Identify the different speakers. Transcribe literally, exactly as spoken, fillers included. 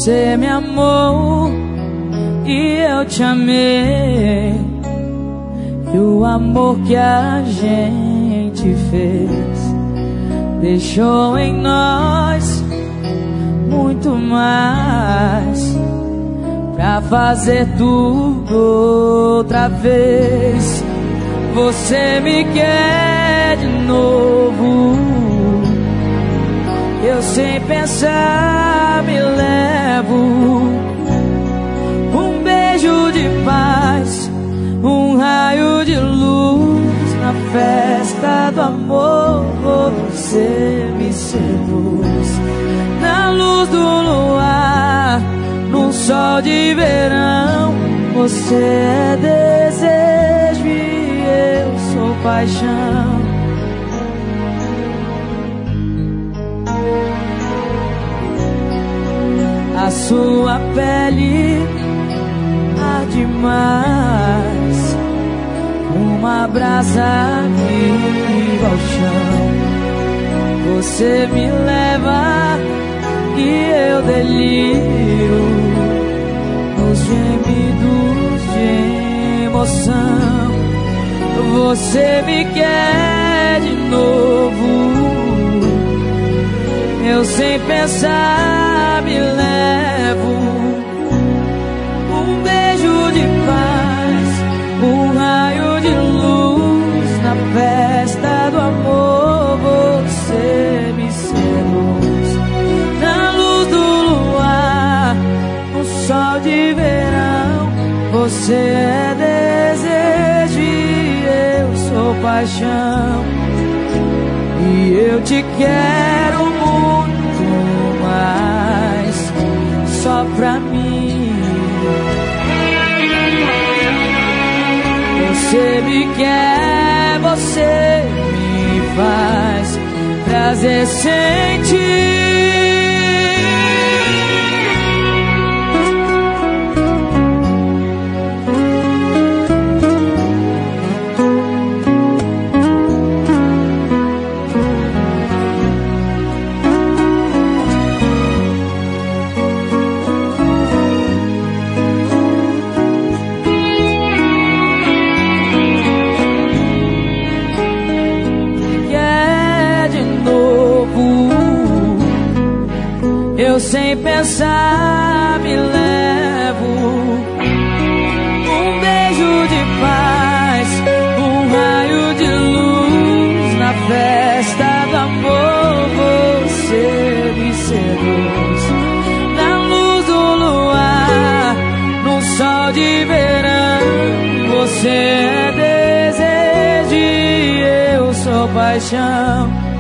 Speaker 1: Você me amou e eu te amei, e o amor que a gente fez deixou em nós muito mais pra fazer tudo outra vez. Você me quer de novo, eu sem pensar me levo. Um beijo de paz, um raio de luz na festa do amor. Você me seduz na luz do luar, num sol de verão. Você é desejo e eu sou paixão. A sua pele arde mais, uma brasa viva ao chão. Você me leva e eu deliro nos gemidos de emoção. Você me quer de novo, eu sem pensar me levo. Um beijo de paz, um raio de luz na festa do amor. Você me seduz na luz do luar, no sol de verão. Você é desejo e eu sou paixão, e eu te quero muito mais, só pra mim. Você me quer, você me faz prazer sentir. Eu sem pensar me levo. Um beijo de paz, um raio de luz na festa do amor. Você me seduz na luz do luar, num sol de verão. Você é desejo e eu sou paixão.